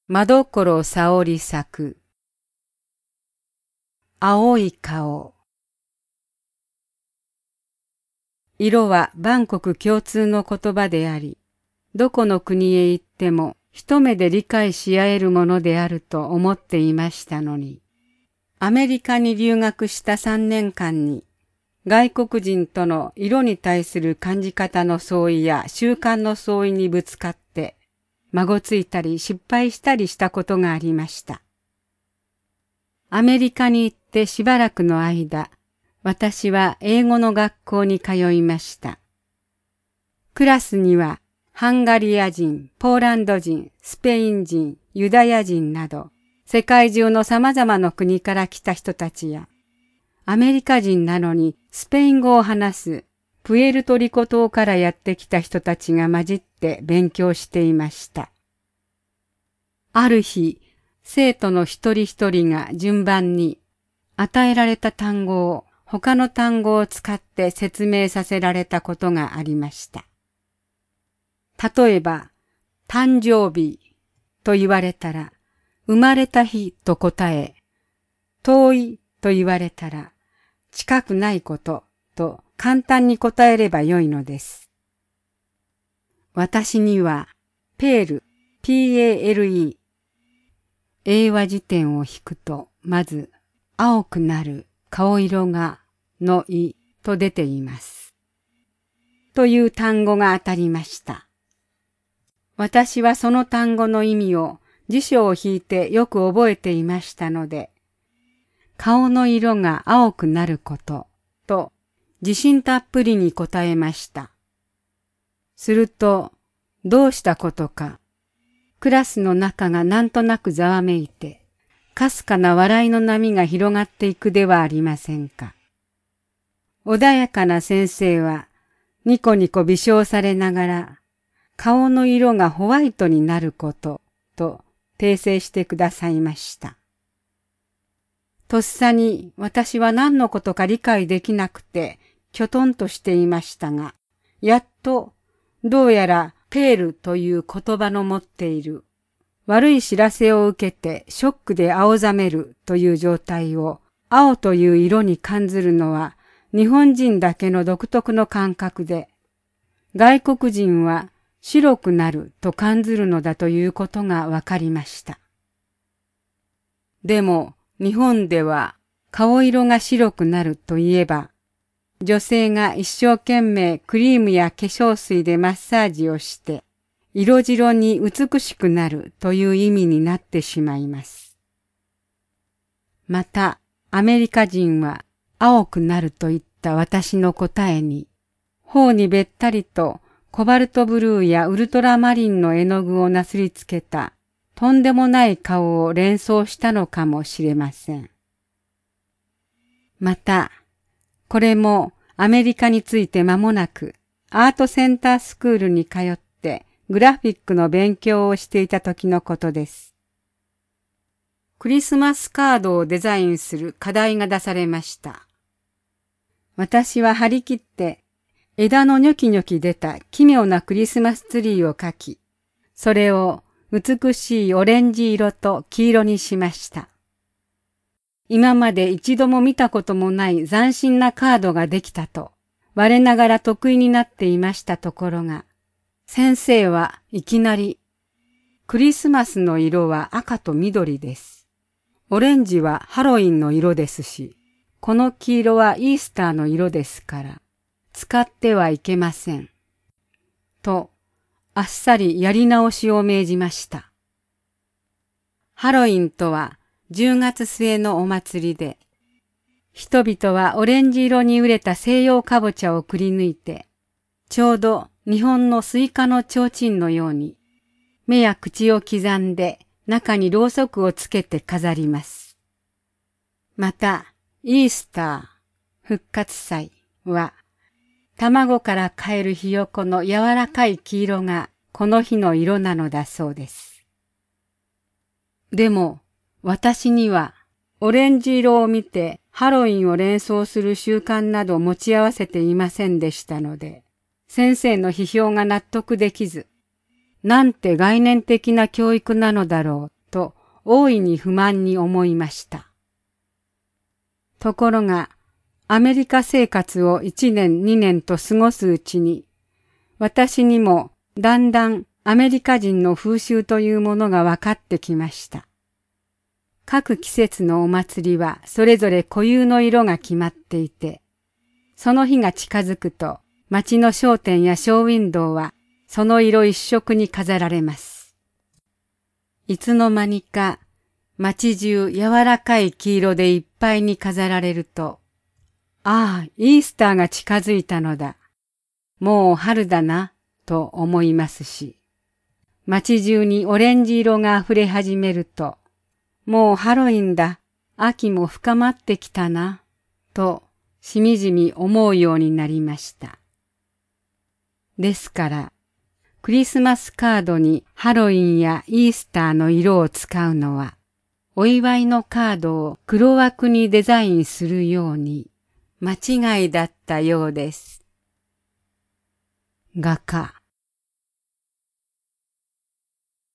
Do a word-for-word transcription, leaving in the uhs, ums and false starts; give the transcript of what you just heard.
真所沙織作青い顔。色は万国共通の言葉であり、どこの国へ行っても一目で理解し合えるものであると思っていましたのに、アメリカに留学した三年間に、外国人との色に対する感じ方の相違や習慣の相違にぶつかって、まごついたり失敗したりしたことがありました。アメリカに行ってしばらくの間、私は英語の学校に通いました。クラスにはハンガリア人、ポーランド人、スペイン人、ユダヤ人など、世界中の様々な国から来た人たちや、アメリカ人なのにスペイン語を話すプエルトリコ島からやってきた人たちが混じって勉強していました。ある日、生徒の一人一人が順番に与えられた単語を他の単語を使って説明させられたことがありました。例えば、誕生日と言われたら、生まれた日と答え、遠いと言われたら、近くないことと簡単に答えればよいのです。私には、ペール、ピーエーエルイー、英和辞典を引くと、まず、青くなる顔色がの意と出ています。という単語が当たりました。私はその単語の意味を辞書を引いてよく覚えていましたので、顔の色が青くなることと自信たっぷりに答えました。すると、どうしたことか、クラスの中がなんとなくざわめいて、かすかな笑いの波が広がっていくではありませんか。穏やかな先生は、ニコニコ微笑されながら、顔の色がホワイトになること、と訂正してくださいました。とっさに私は何のことか理解できなくて、きょとんとしていましたが、やっと、どうやらペールという言葉の持っている、悪い知らせを受けてショックで青ざめるという状態を青という色に感ずるのは日本人だけの独特の感覚で、外国人は白くなると感ずるのだということがわかりました。でも日本では顔色が白くなるといえば、女性が一生懸命クリームや化粧水でマッサージをして、色白に美しくなるという意味になってしまいます。また、アメリカ人は青くなるといった私の答えに、頬にべったりとコバルトブルーやウルトラマリンの絵の具をなすりつけたとんでもない顔を連想したのかもしれません。また、これもアメリカについて間もなくアートセンタースクールに通ってグラフィックの勉強をしていた時のことです。クリスマスカードをデザインする課題が出されました。私は張り切って枝のニョキニョキ出た奇妙なクリスマスツリーを描き、それを美しいオレンジ色と黄色にしました。今まで一度も見たこともない斬新なカードができたと、我ながら得意になっていましたところが、先生はいきなり、クリスマスの色は赤と緑です。オレンジはハロウィンの色ですし、この黄色はイースターの色ですから、使ってはいけません。と、あっさりやり直しを命じました。ハロウィンとはじゅうがつ末のお祭りで、人々はオレンジ色に熟れた西洋かぼちゃをくり抜いて、ちょうど日本のスイカの提灯のように、目や口を刻んで中にろうそくをつけて飾ります。また、イースター、復活祭は、卵からかえるひよこの柔らかい黄色がこの日の色なのだそうです。でも、私にはオレンジ色を見てハロウィンを連想する習慣など持ち合わせていませんでしたので、先生の批評が納得できず、なんて概念的な教育なのだろう大いに不満に思いました。ところが、アメリカ生活を一年二年と過ごすうちに、私にもだんだんアメリカ人の風習というものが分かってきました。各季節のお祭りはそれぞれ固有の色が決まっていて、その日が近づくと町の商店やショーウィンドウはその色一色に飾られます。いつの間にか町中柔らかい黄色でいっぱいに飾られると、ああ、イースターが近づいたのだ。もう春だな、と思いますし、街中にオレンジ色が溢れ始めると、もうハロウィンだ、秋も深まってきたな、としみじみ思うようになりました。ですから、クリスマスカードにハロウィンやイースターの色を使うのは、お祝いのカードを黒枠にデザインするように、間違いだったようです。画家